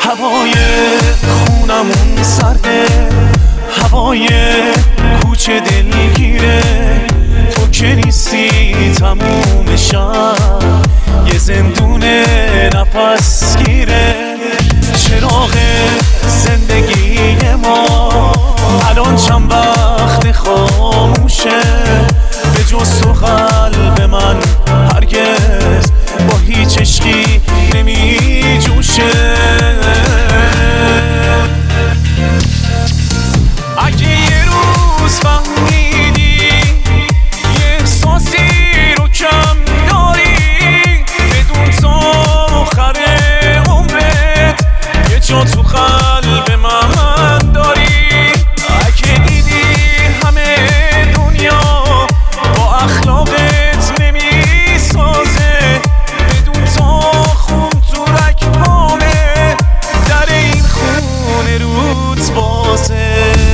هوای خونمون سرده، هوای کوچه دلگیره. تو که نیستی تموم شب یه زندون نفس گیره. چراغ زندگی ما الان چند وقت خاموشه، به جز تو قلب من هرگز با هیچ عشقی نمی جوشه. اگه یه روز فهمیدی یه احساسی رو کم داری، بدون تا آخر عمرت یه جا تو قلب من داری. اگه دیدی همه دنیا با اخلاقت نمیسازه، بدون تا خون تو رگ‌هامه در این خونه روت بازه.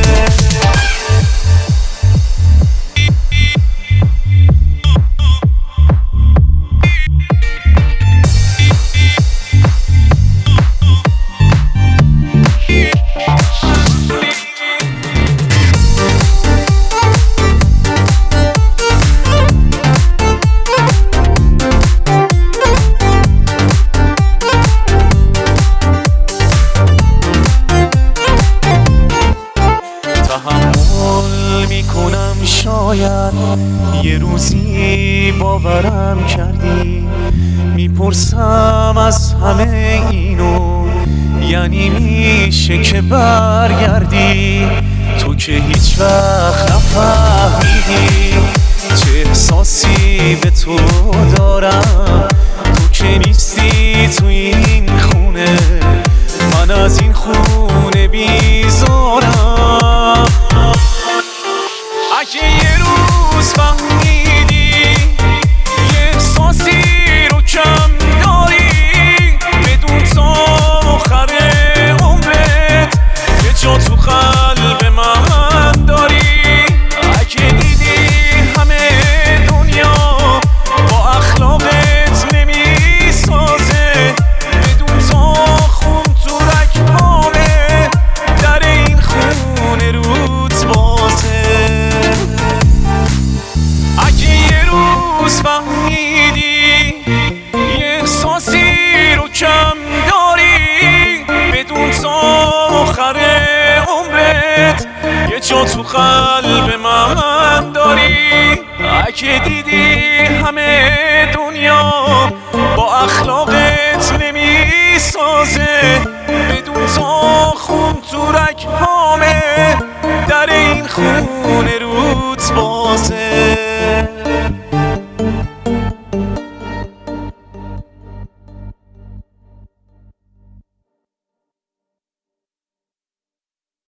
تحمل میکنم شاید یه روزی باورم کردی، میپرسم از همه اینو یعنی میشه که برگردی. تو که هیچ وقت نفهمیدی چه احساسی به تو دارم. تو که نیستی تو این خونه، من از این خونه بیزارم. اگه یه روز فهمیدی یه احساسی رو کم داری، بدون تا آخر عمرت یه جا تو قلب من داری. اگه دیدی همه دنیا با اخلاقت نمیسازه، بدون تا خون تو رگ‌هامه در این خونه روت بازه. اگه یه روز فهمیدی یه احساسی رو کم داری، بدون تا آخر عمرت یه جا تو قلب من داری. اگه دیدی همه دنیا با اخلاق